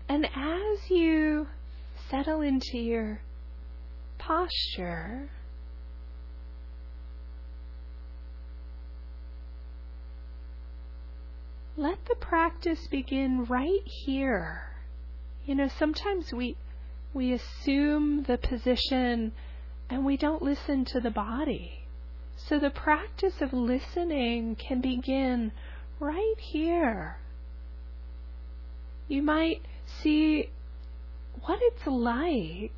And as you settle into your posture, let the practice begin right here. Sometimes we assume the position and we don't listen to the body. So the practice of listening can begin right here. You might see what it's like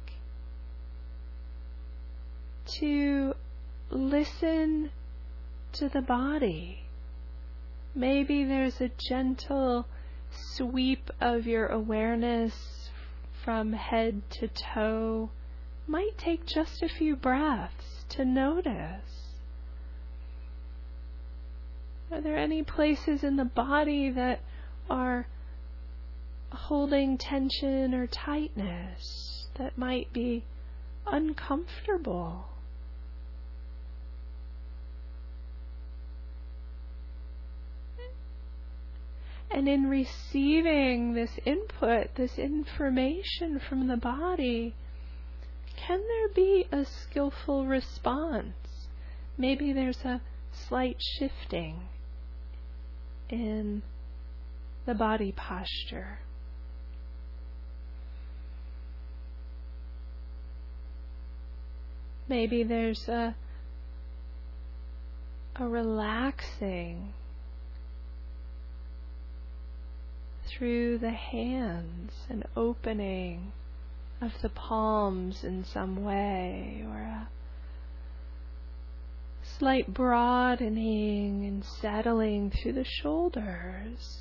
to listen to the body. Maybe there's a gentle sweep of your awareness from head to toe. Might take just a few breaths to notice. Are there any places in the body that are holding tension or tightness that might be uncomfortable? And in receiving this input, this information from the body, can there be a skillful response? Maybe there's a slight shifting in the body posture. Maybe there's a relaxing through the hands, an opening of the palms in some way, or a slight broadening and settling through the shoulders.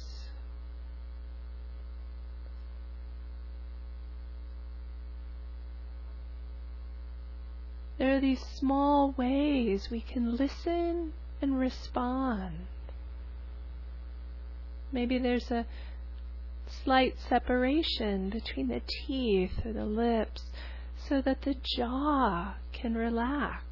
There are these small ways we can listen and respond. Maybe there's a slight separation between the teeth or the lips so that the jaw can relax.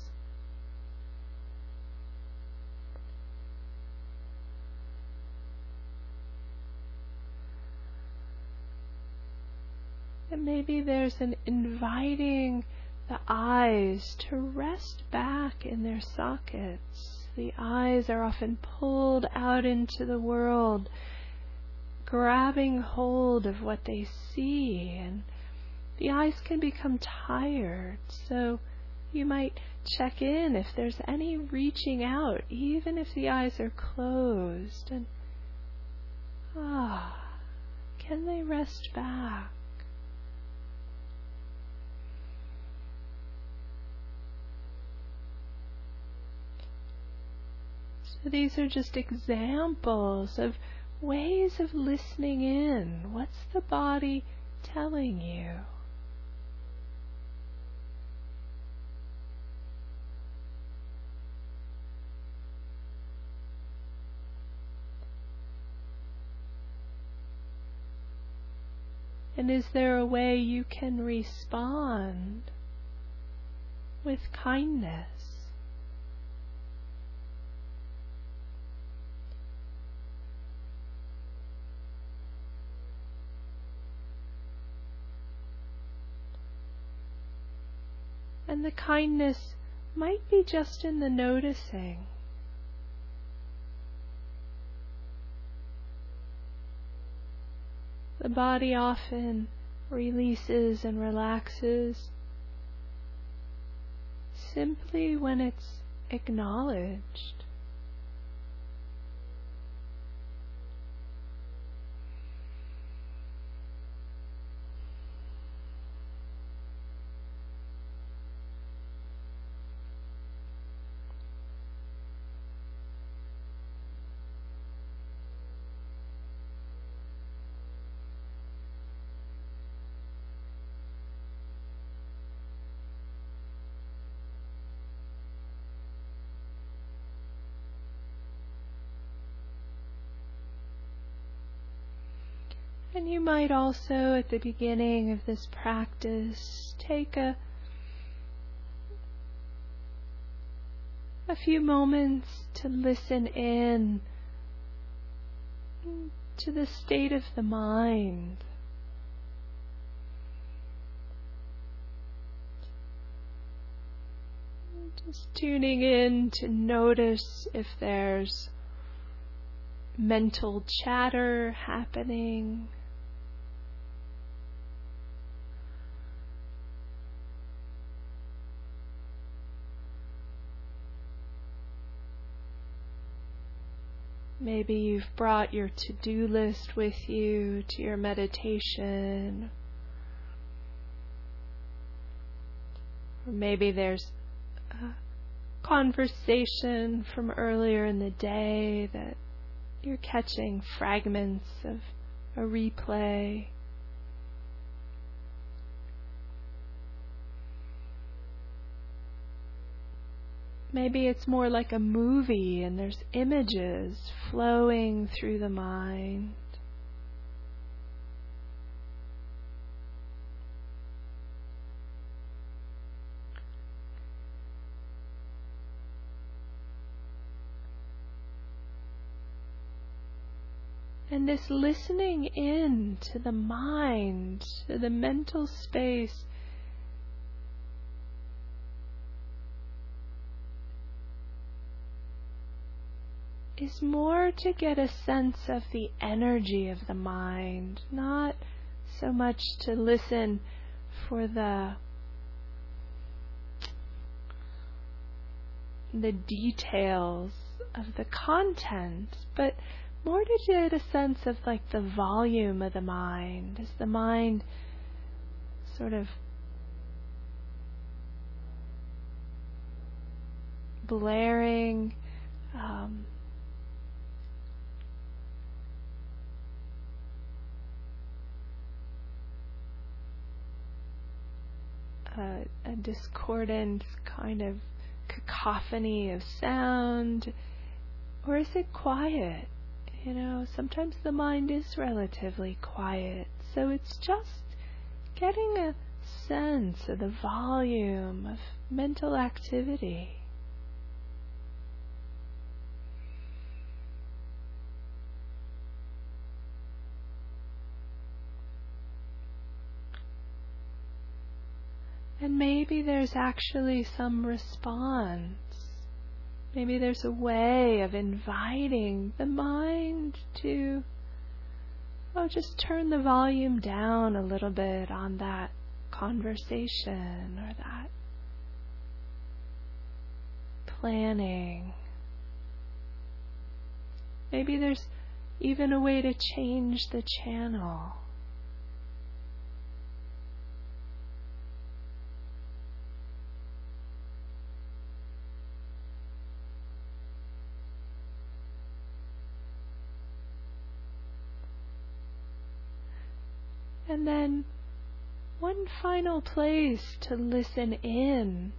And maybe there's an inviting the eyes to rest back in their sockets. The eyes are often pulled out into the world, grabbing hold of what they see, and the eyes can become tired. So you might check in if there's any reaching out, even if the eyes are closed, and can they rest back? So these are just examples of ways of listening in. What's the body telling you? And is there a way you can respond with kindness? And the kindness might be just in the noticing. The body often releases and relaxes simply when it's acknowledged. And you might also, at the beginning of this practice, take a few moments to listen in to the state of the mind. Just tuning in to notice if there's mental chatter happening. Maybe you've brought your to-do list with you to your meditation. Or maybe there's a conversation from earlier in the day that you're catching fragments of a replay. Maybe it's more like a movie and there's images flowing through the mind. And this listening in to the mind, to the mental space, is more to get a sense of the energy of the mind, not so much to listen for the details of the content, but more to get a sense of like the volume of the mind. Is the mind sort of blaring a discordant kind of cacophony of sound, or is it quiet? You know, sometimes the mind is relatively quiet, so it's just getting a sense of the volume of mental activity. And maybe there's actually some response. Maybe there's a way of inviting the mind to, just turn the volume down a little bit on that conversation or that planning. Maybe there's even a way to change the channel. And then one final place to listen in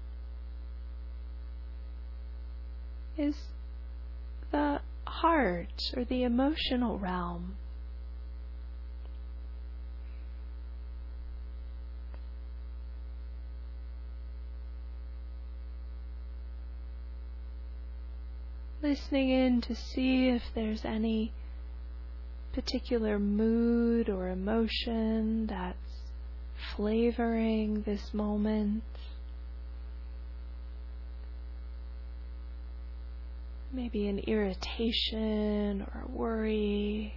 is the heart or the emotional realm. Listening in to see if there's any particular mood or emotion that's flavoring this moment. Maybe an irritation or a worry.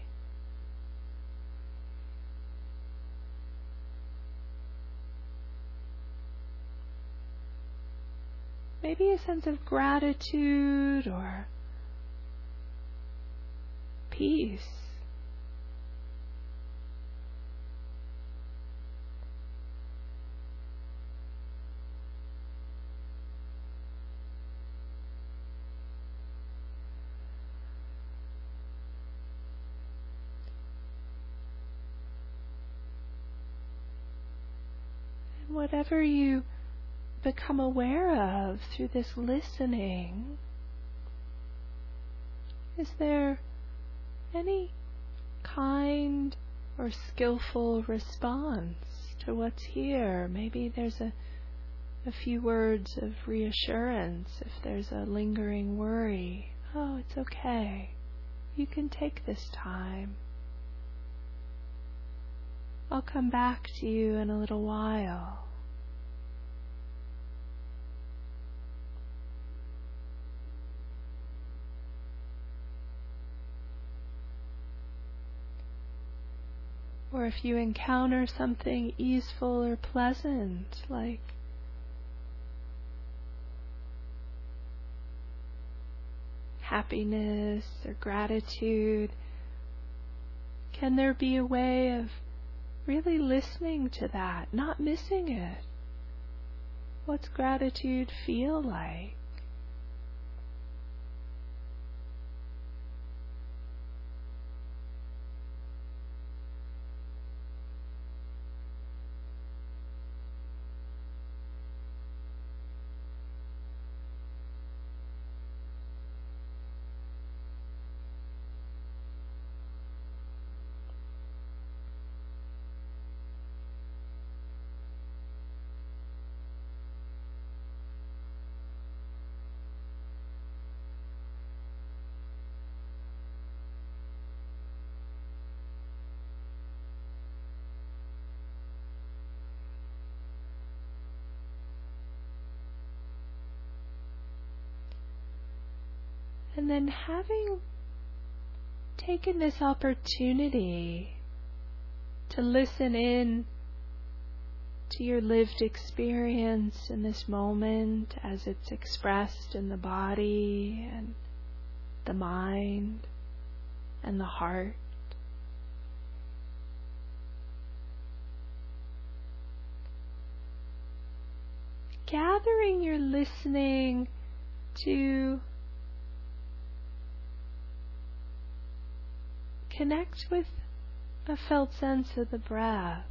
Maybe a sense of gratitude or peace. Whatever you become aware of through this listening, is there any kind or skillful response to what's here? Maybe there's a few words of reassurance if there's a lingering worry. Oh, it's okay. You can take this time. I'll come back to you in a little while. Or if you encounter something easeful or pleasant, like happiness or gratitude, can there be a way of really listening to that, not missing it? What's gratitude feel like? And then having taken this opportunity to listen in to your lived experience in this moment as it's expressed in the body and the mind and the heart. Gathering your listening to connect with a felt sense of the breath.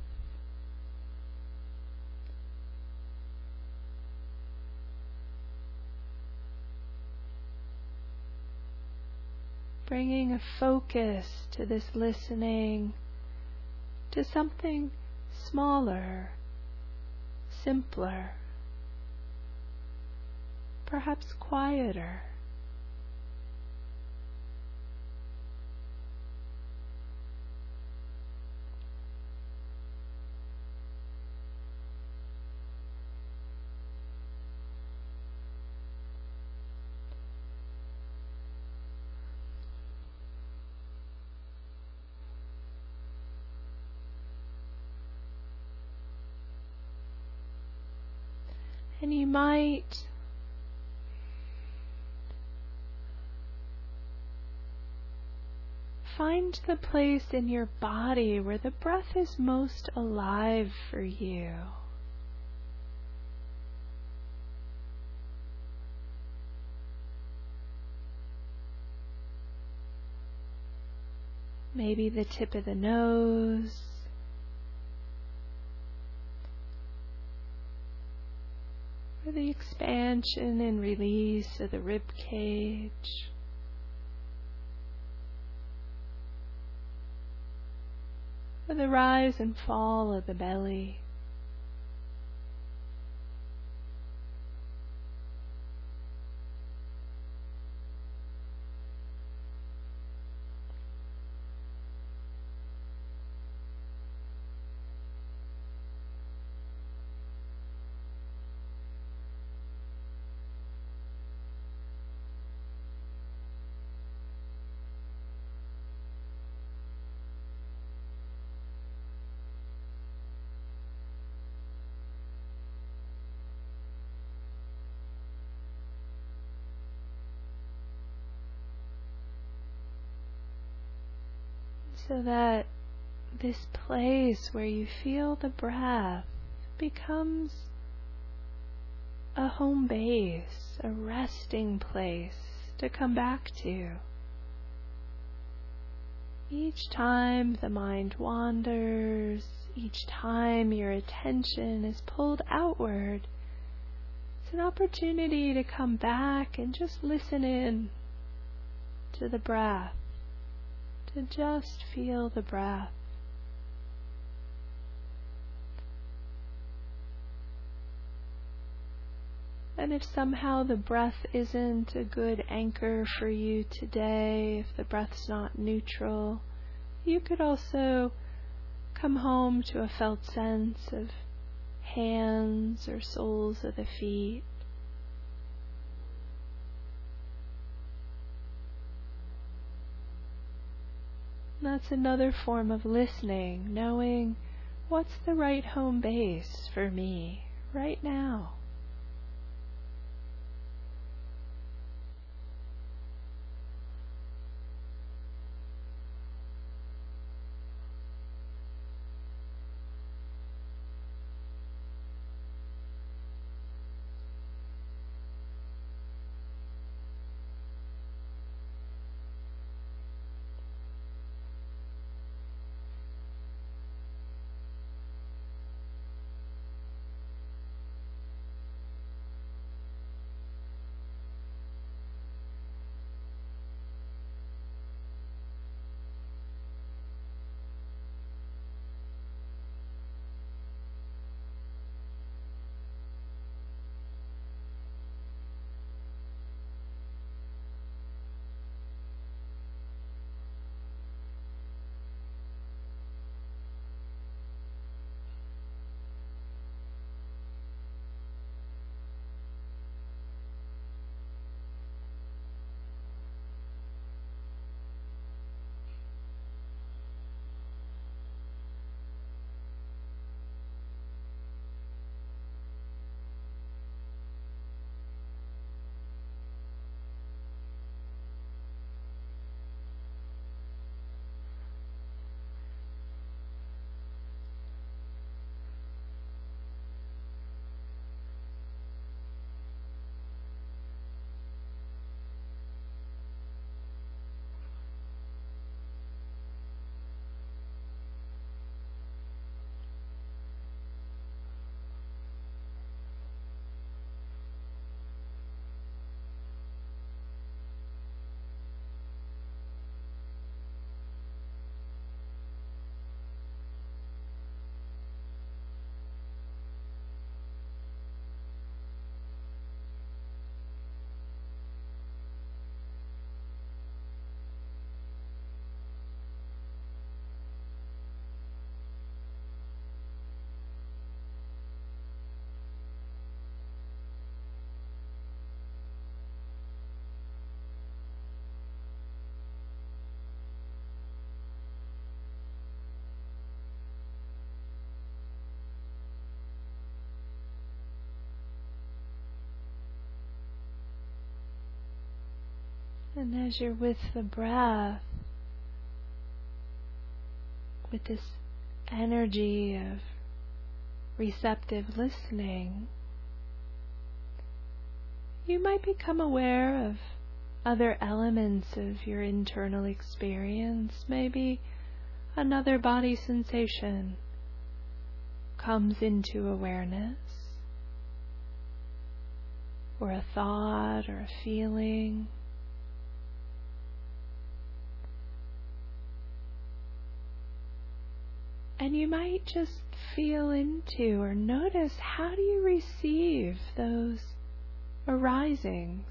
Bringing a focus to this listening to something smaller, simpler, perhaps quieter. And you might find the place in your body where the breath is most alive for you. Maybe the tip of the nose, or the expansion and release of the rib cage. Or the rise and fall of the belly. So that this place where you feel the breath becomes a home base, a resting place to come back to. Each time the mind wanders, each time your attention is pulled outward, it's an opportunity to come back and just listen in to the breath. To just feel the breath. And if somehow the breath isn't a good anchor for you today, if the breath's not neutral, you could also come home to a felt sense of hands or soles of the feet. That's another form of listening, knowing what's the right home base for me right now. And as you're with the breath, with this energy of receptive listening, you might become aware of other elements of your internal experience. Maybe another body sensation comes into awareness, or a thought or a feeling. And you might just feel into or notice, how do you receive those arisings?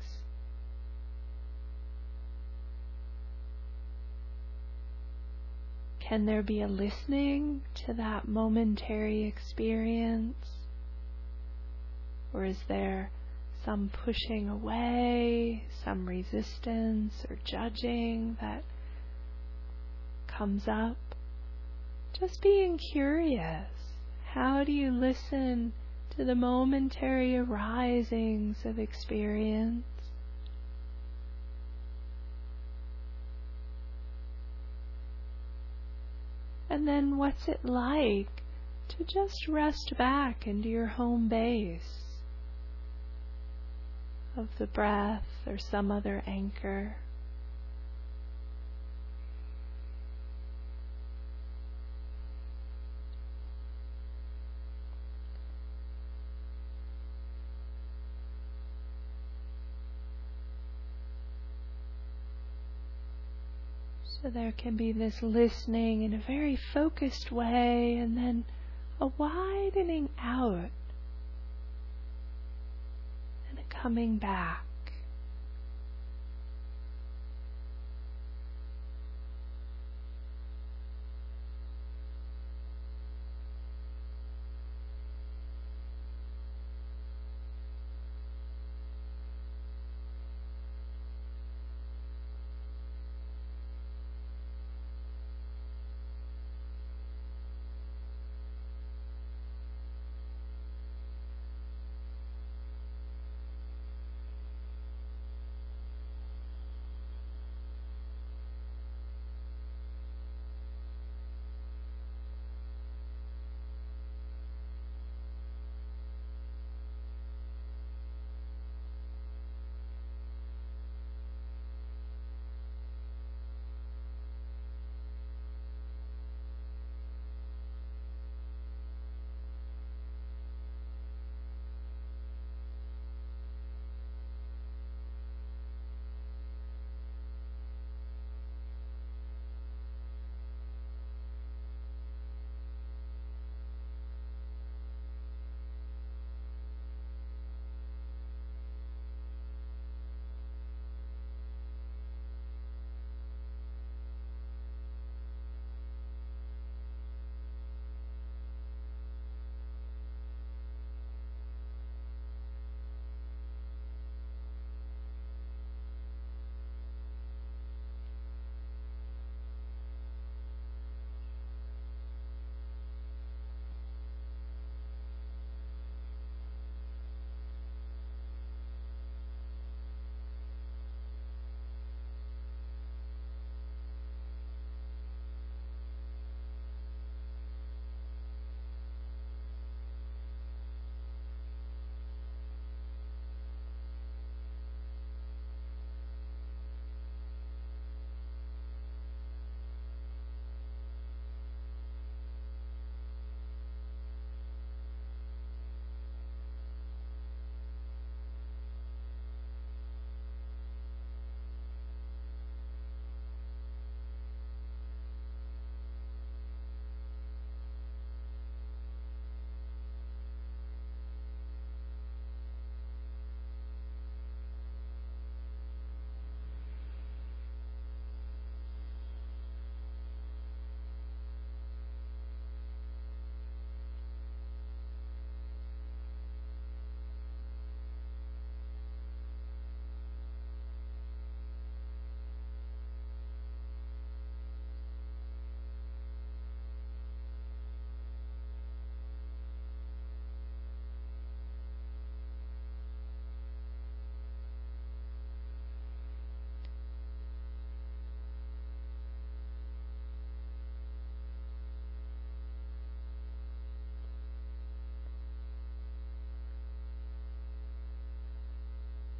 Can there be a listening to that momentary experience? Or is there some pushing away, some resistance or judging that comes up? Just being curious. How do you listen to the momentary arisings of experience? And then what's it like to just rest back into your home base of the breath or some other anchor? So there can be this listening in a very focused way, and then a widening out and a coming back.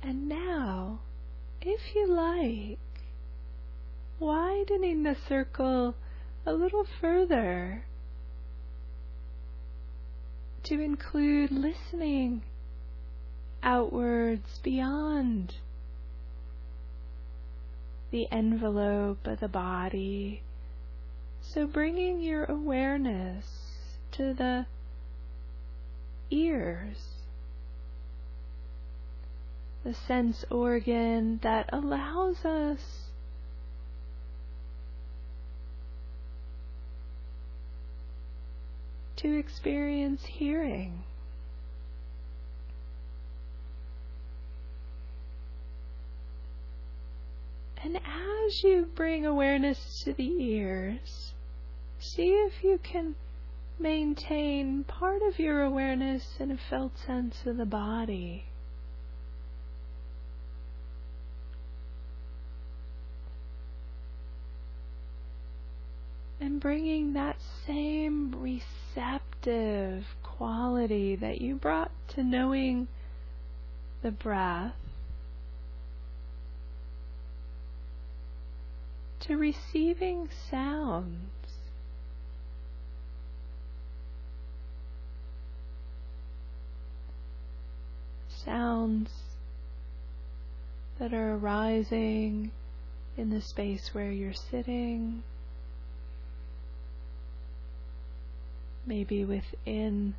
And now, if you like, widening the circle a little further to include listening outwards beyond the envelope of the body. So bringing your awareness to the ears, the sense organ that allows us to experience hearing. And as you bring awareness to the ears, see if you can maintain part of your awareness in a felt sense of the body. And bringing that same receptive quality that you brought to knowing the breath to receiving sounds. Sounds that are arising in the space where you're sitting, maybe within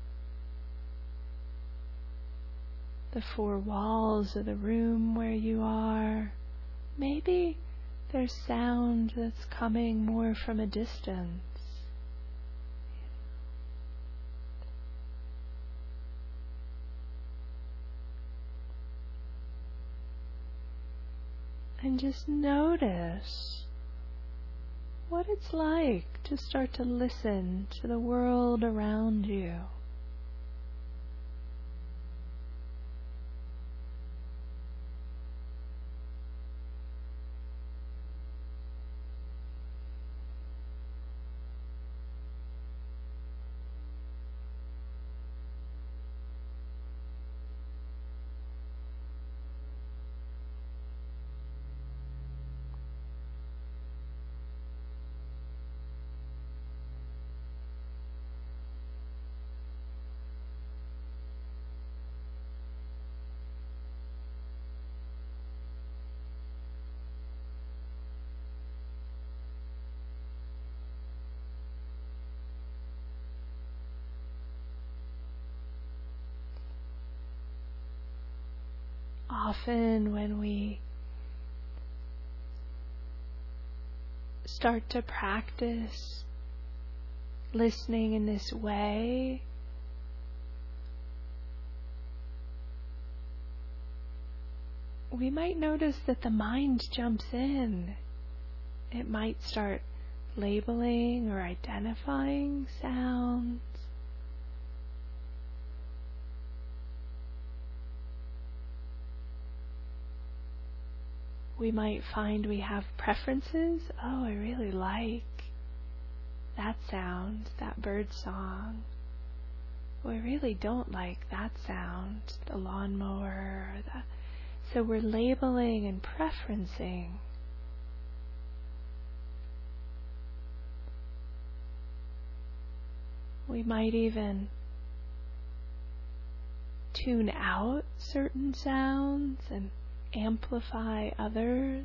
the four walls of the room where you are. Maybe there's sound that's coming more from a distance. And just notice what it's like to start to listen to the world around you. Often when we start to practice listening in this way, we might notice that the mind jumps in. It might start labeling or identifying sounds. We might find we have preferences. Oh, I really like that sound, that bird song. Oh, I really don't like that sound, the lawnmower. So we're labeling and preferencing. We might even tune out certain sounds and amplify others.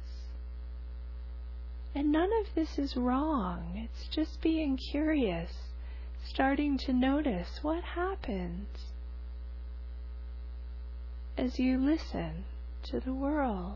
And none of this is wrong. It's just being curious, starting to notice what happens as you listen to the world.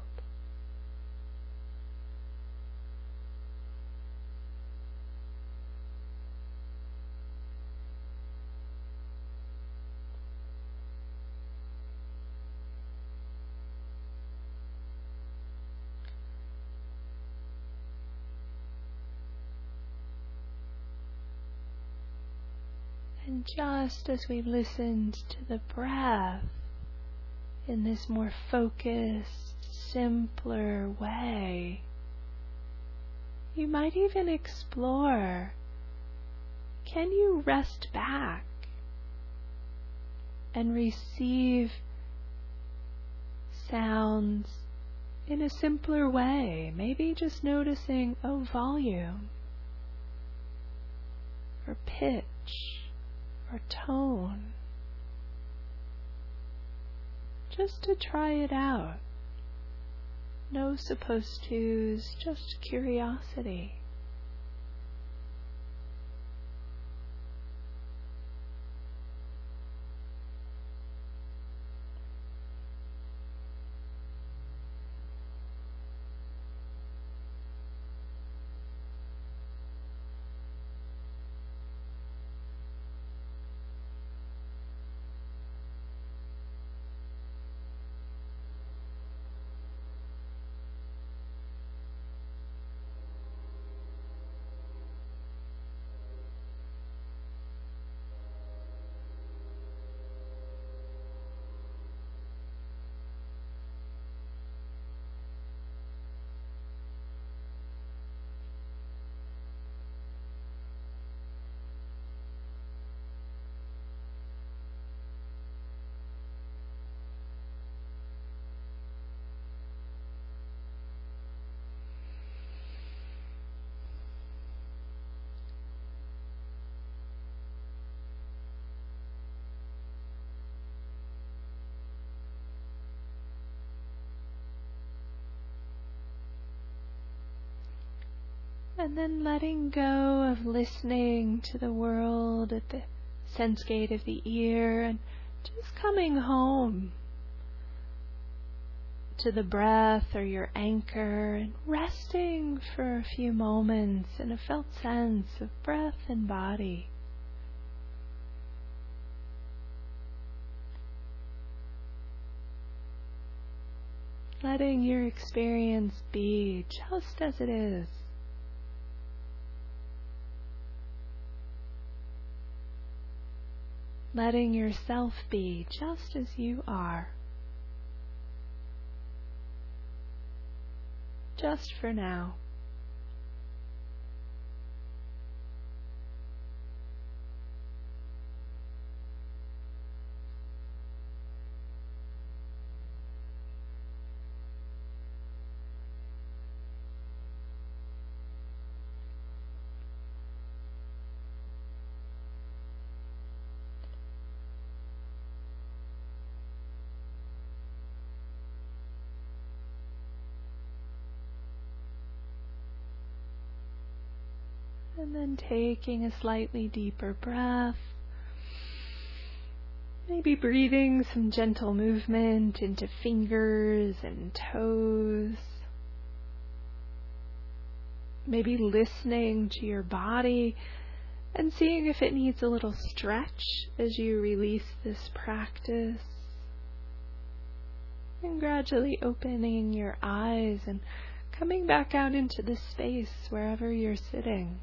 And just as we listened to the breath in this more focused, simpler way, you might even explore, can you rest back and receive sounds in a simpler way. Maybe just noticing, volume, or pitch, or tone. Just to try it out. No supposed to's, just curiosity. And then letting go of listening to the world at the sense gate of the ear and just coming home to the breath or your anchor and resting for a few moments in a felt sense of breath and body. Letting your experience be just as it is. Letting yourself be just as you are. Just for now. And then taking a slightly deeper breath. Maybe breathing some gentle movement into fingers and toes. Maybe listening to your body and seeing if it needs a little stretch as you release this practice. And gradually opening your eyes and coming back out into the space wherever you're sitting.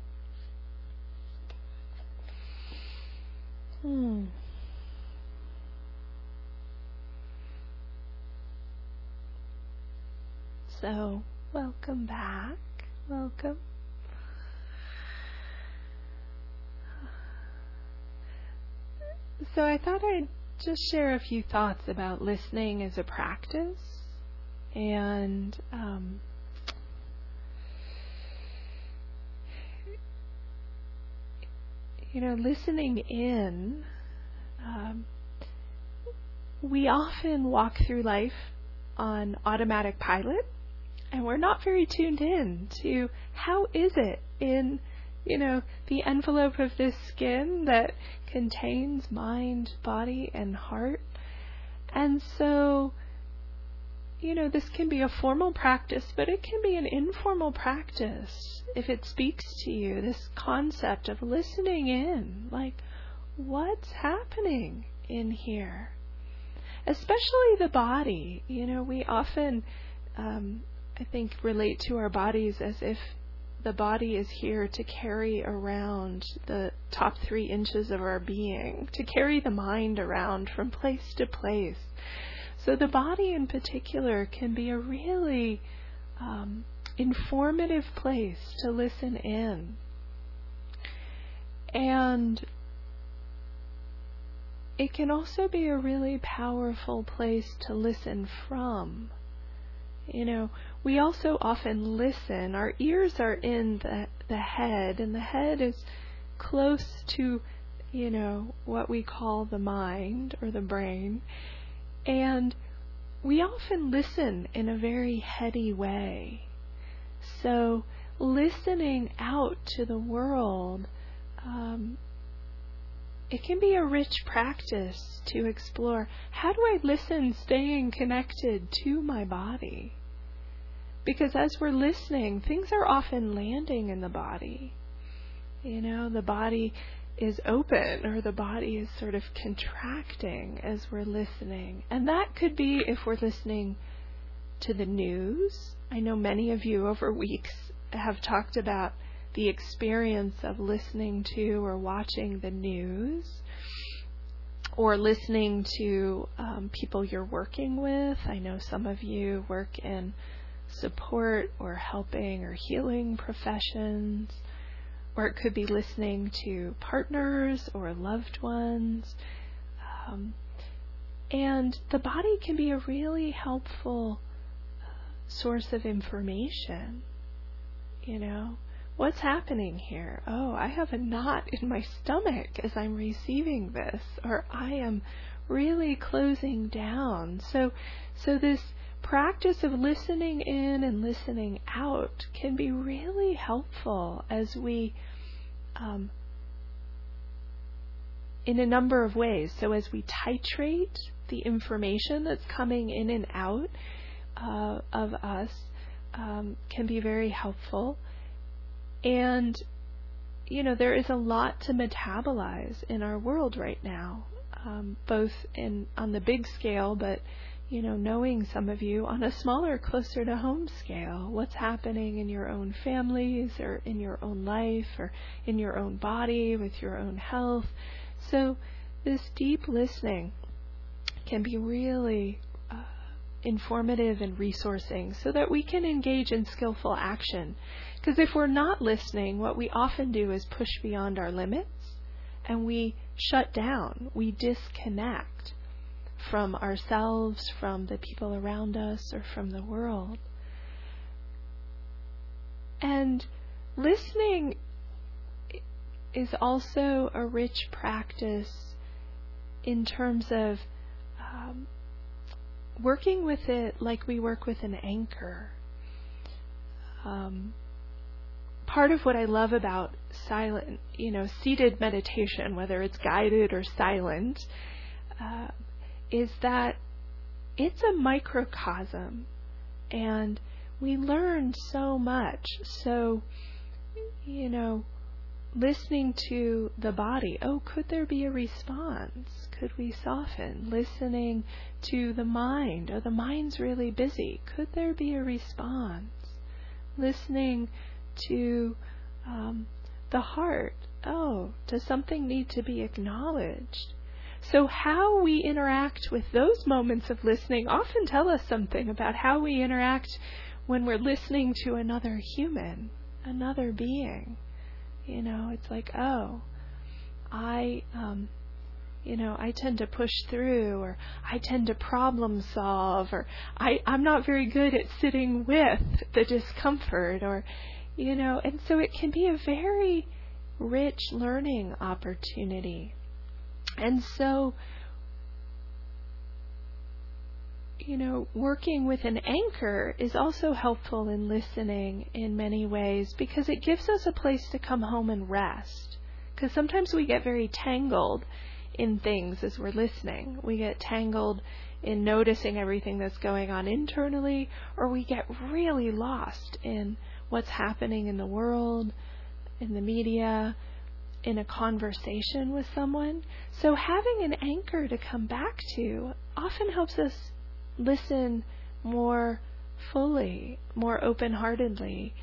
So, welcome back. Welcome. So I thought I'd just share a few thoughts about listening as a practice. And listening in, we often walk through life on automatic pilot, and we're not very tuned in to how is it in, the envelope of this skin that contains mind, body, and heart. And so, this can be a formal practice, but it can be an informal practice if it speaks to you, this concept of listening in, like, what's happening in here? Especially the body. We often, I think, relate to our bodies as if the body is here to carry around the top 3 inches of our being, to carry the mind around from place to place. So the body in particular can be a really informative place to listen in. And it can also be a really powerful place to listen from. We also often listen. Our ears are in the head, and the head is close to, what we call the mind or the brain. And we often listen in a very heady way. So listening out to the world, it can be a rich practice to explore. How do I listen staying connected to my body? Because as we're listening, things are often landing in the body. The body is open, or the body is sort of contracting as we're listening. And that could be if we're listening to the news. I know many of you over weeks have talked about the experience of listening to or watching the news, or listening to people you're working with. I know some of you work in support or helping or healing professions, or it could be listening to partners or loved ones. And the body can be a really helpful source of information. What's happening here? Oh, I have a knot in my stomach as I'm receiving this, or I am really closing down. So this practice of listening in and listening out can be really helpful as we, in a number of ways. So as we titrate the information that's coming in and out of us, can be very helpful. And, there is a lot to metabolize in our world right now, both on the big scale, but, knowing some of you on a smaller, closer to home scale, what's happening in your own families or in your own life or in your own body with your own health. So this deep listening can be really informative and resourcing so that we can engage in skillful action. Because if we're not listening, what we often do is push beyond our limits, and we shut down, we disconnect from ourselves, from the people around us, or from the world. And listening is also a rich practice in terms of working with it like we work with an anchor. Part of what I love about silent, seated meditation, whether it's guided or silent, is that it's a microcosm, and we learn so much. So, listening to the body, could there be a response? Could we soften? Listening to the mind, the mind's really busy. Could there be a response? Listening to the heart, does something need to be acknowledged? So how we interact with those moments of listening often tell us something about how we interact when we're listening to another human, another being. It's like, I tend to push through, or I tend to problem solve, or I'm not very good at sitting with the discomfort, or, and so it can be a very rich learning opportunity. And so, working with an anchor is also helpful in listening in many ways, because it gives us a place to come home and rest. Because sometimes we get very tangled in things as we're listening. We get tangled in noticing everything that's going on internally, or we get really lost in what's happening in the world, in the media, in a conversation with someone. So having an anchor to come back to often helps us listen more fully, more open-heartedly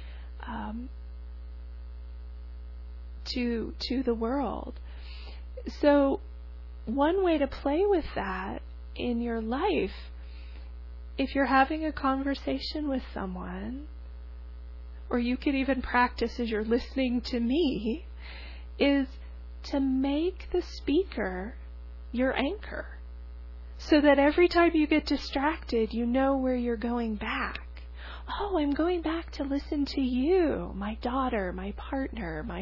to the world. So one way to play with that in your life, if you're having a conversation with someone, or you could even practice as you're listening to me, is to make the speaker your anchor, so that every time you get distracted, you know where you're going back. Oh, I'm going back to listen to you, my daughter, my partner, my,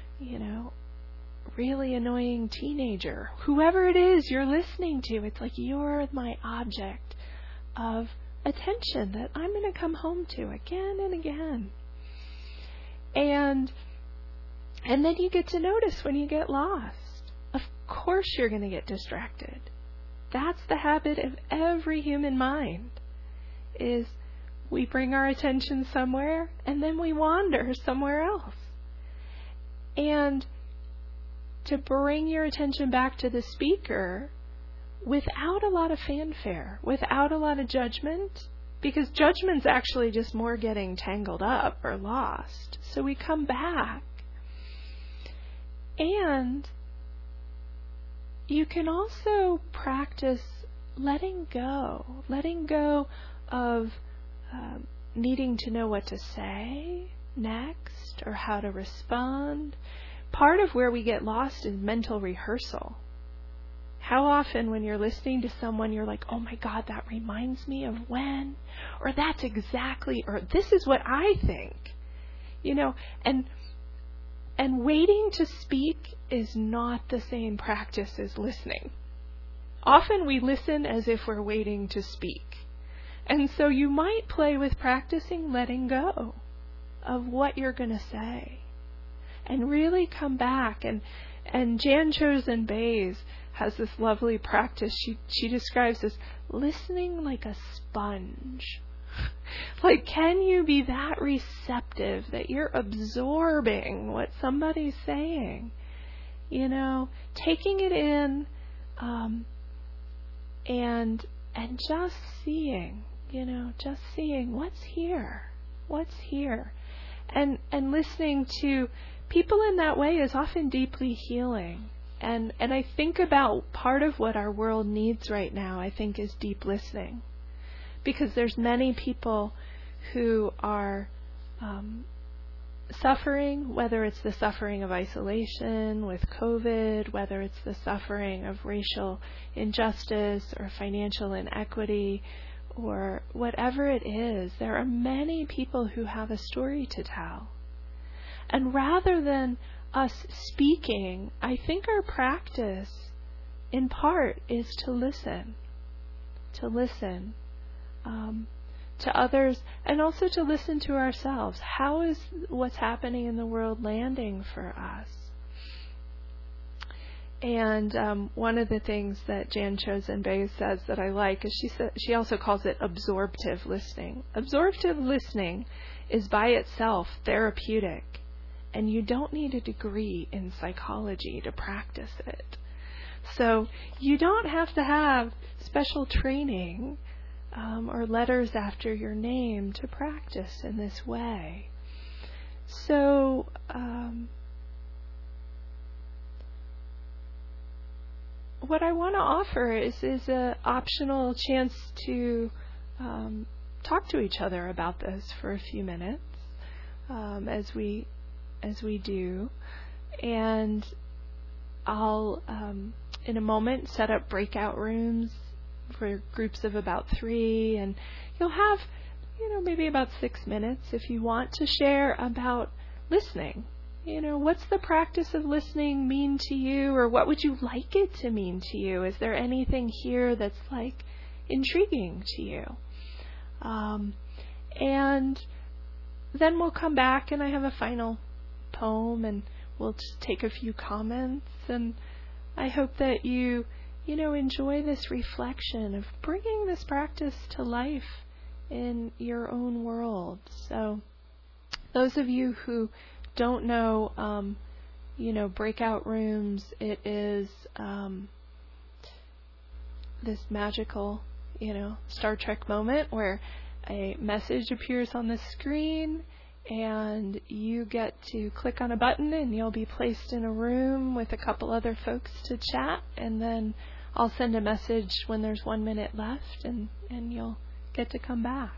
really annoying teenager, whoever it is you're listening to. It's like you're my object of attention that I'm going to come home to again and again. And then you get to notice when you get lost. Of course you're going to get distracted. That's the habit of every human mind, is we bring our attention somewhere and then we wander somewhere else. And to bring your attention back to the speaker without a lot of fanfare, without a lot of judgment, because judgment's actually just more getting tangled up or lost. So we come back. And you can also practice letting go of needing to know what to say next or how to respond. Part of where we get lost is mental rehearsal. How often when you're listening to someone, you're like, oh my God, that reminds me of when, or that's exactly, or this is what I think, and waiting to speak is not the same practice as listening. Often we listen as if we're waiting to speak. And so you might play with practicing letting go of what you're going to say and really come back. And Jan Chozen Bays has this lovely practice. She describes this listening like a sponge. Like, can you be that receptive that you're absorbing what somebody's saying? Taking it in, and just seeing, just seeing what's here, and listening to people in that way is often deeply healing. And I think about part of what our world needs right now, I think, is deep listening. Because there's many people who are suffering, whether it's the suffering of isolation with COVID, whether it's the suffering of racial injustice or financial inequity, or whatever it is, there are many people who have a story to tell. And rather than us speaking, I think our practice, in part, is to listen to others, and also to listen to ourselves. How is what's happening in the world landing for us? And one of the things that Jan Chozen Bays says that I like is she also calls it absorptive listening. Absorptive listening is by itself therapeutic, and you don't need a degree in psychology to practice it. So you don't have to have special training or letters after your name to practice in this way. So what I want to offer is an optional chance to talk to each other about this for a few minutes as we do. And I'll in a moment set up breakout rooms for groups of about 3, and you'll have maybe about 6 minutes if you want to share about listening. What's the practice of listening mean to you, or what would you like it to mean to you? Is there anything here that's like intriguing to you? And then we'll come back and I have a final poem and we'll just take a few comments, and I hope that you enjoy this reflection of bringing this practice to life in your own world. So those of you who don't know, breakout rooms, it is this magical, Star Trek moment where a message appears on the screen and you get to click on a button and you'll be placed in a room with a couple other folks to chat, and then I'll send a message when there's 1 minute left, and you'll get to come back.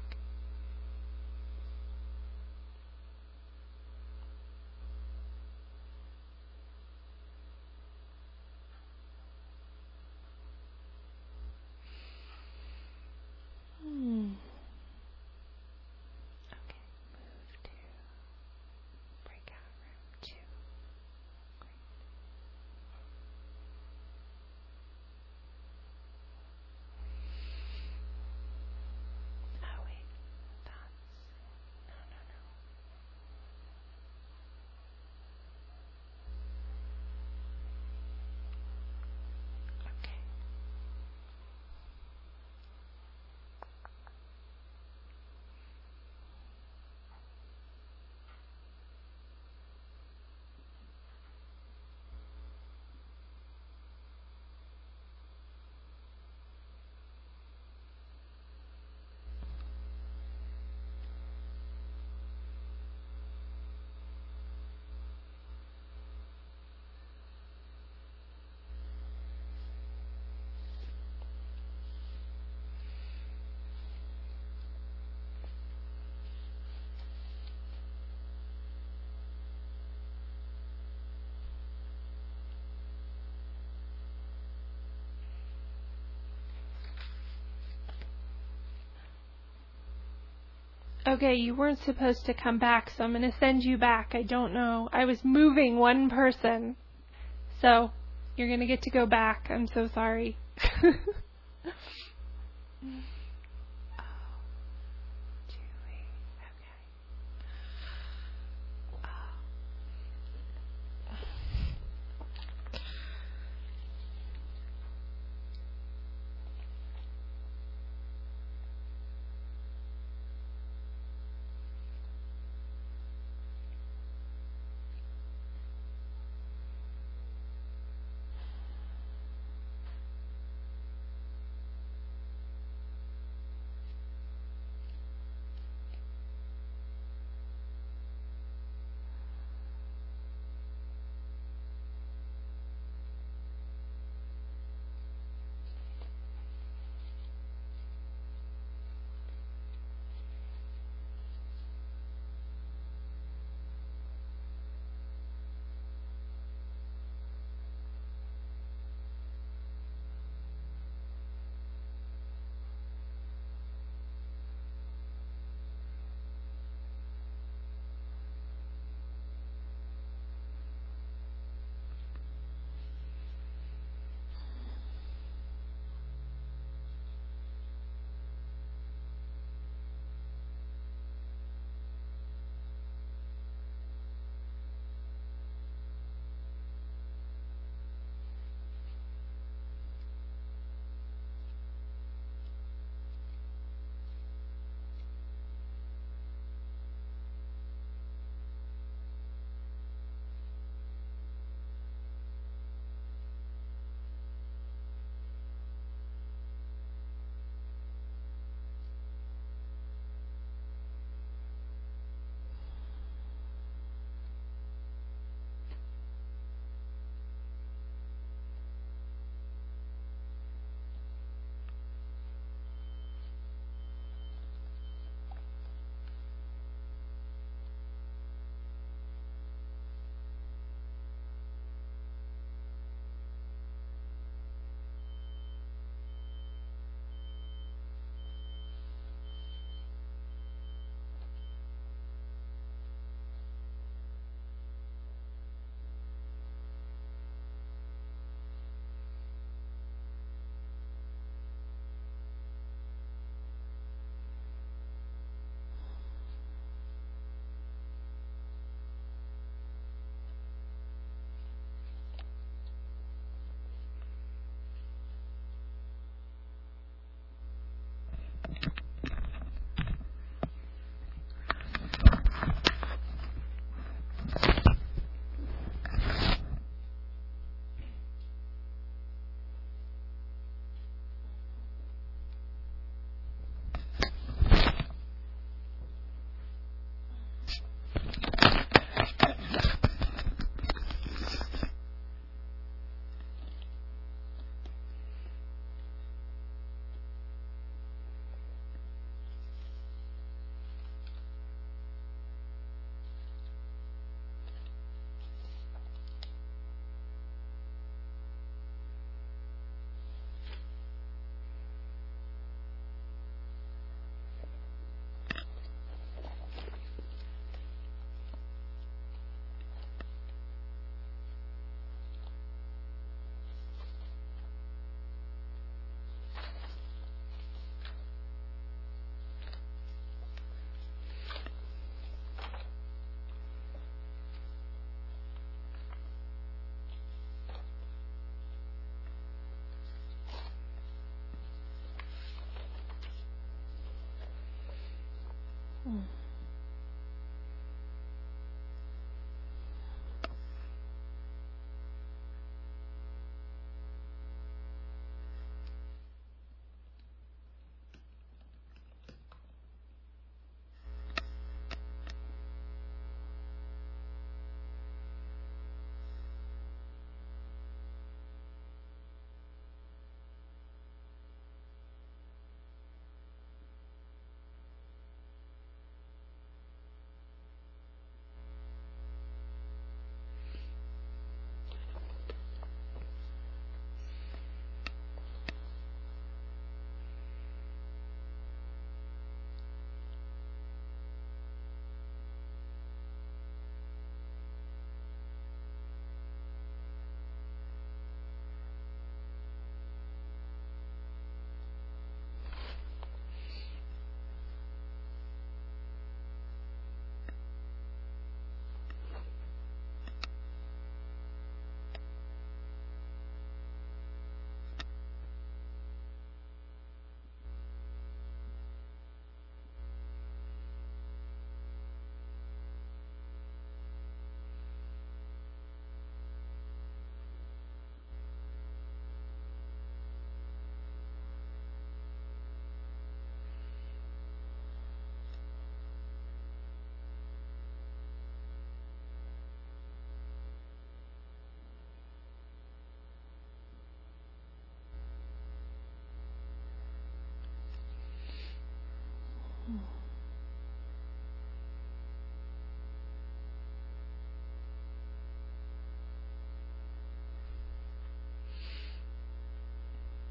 Okay, you weren't supposed to come back, so I'm going to send you back. I don't know. I was moving one person. So, you're going to get to go back. I'm so sorry.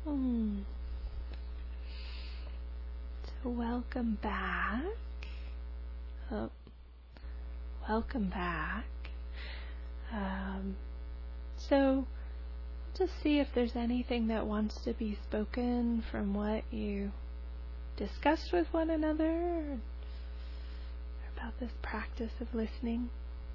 Mm. So welcome back. Oh, welcome back. So just see if there's anything that wants to be spoken from what you discussed with one another or about this practice of listening.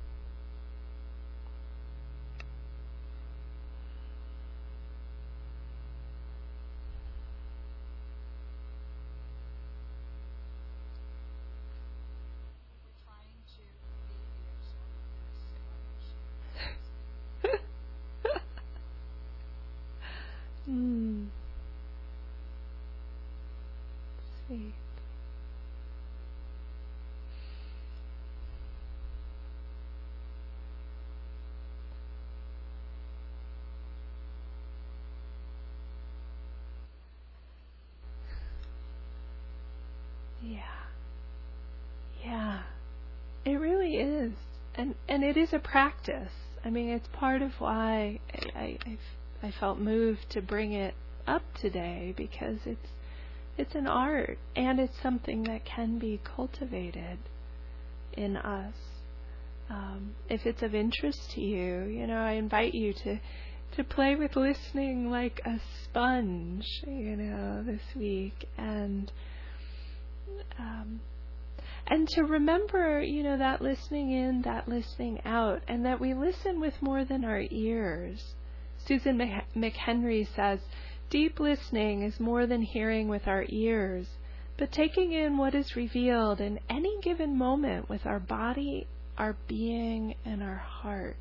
Sweet. Yeah. It really is. And it is a practice. I mean, it's part of why I felt moved to bring it up today, because it's an art, and it's something that can be cultivated in us. If it's of interest to you, I invite you to play with listening like a sponge, this week, and to remember, that listening in, that listening out, and that we listen with more than our ears. Susan McHenry says, deep listening is more than hearing with our ears, but taking in what is revealed in any given moment with our body, our being, and our heart.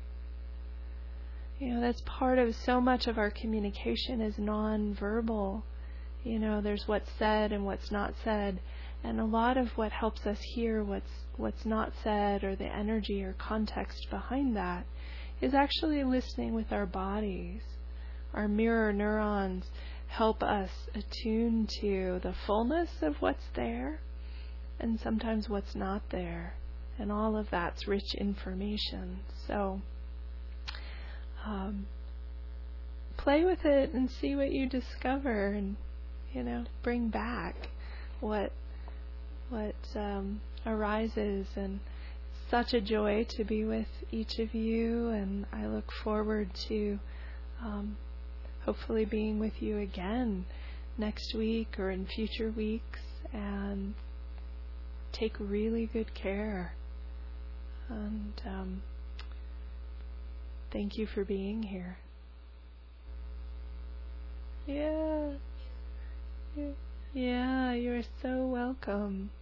That's part of so much of our communication is non-verbal. There's what's said and what's not said. And a lot of what helps us hear what's not said, or the energy or context behind that, is actually listening with our bodies. Our mirror neurons help us attune to the fullness of what's there and sometimes what's not there. And all of that's rich information. So play with it and see what you discover, and bring back what arises. And it's such a joy to be with each of you, and I look forward to hopefully being with you again next week or in future weeks. And take really good care, and thank you for being here. Yeah, you're so welcome.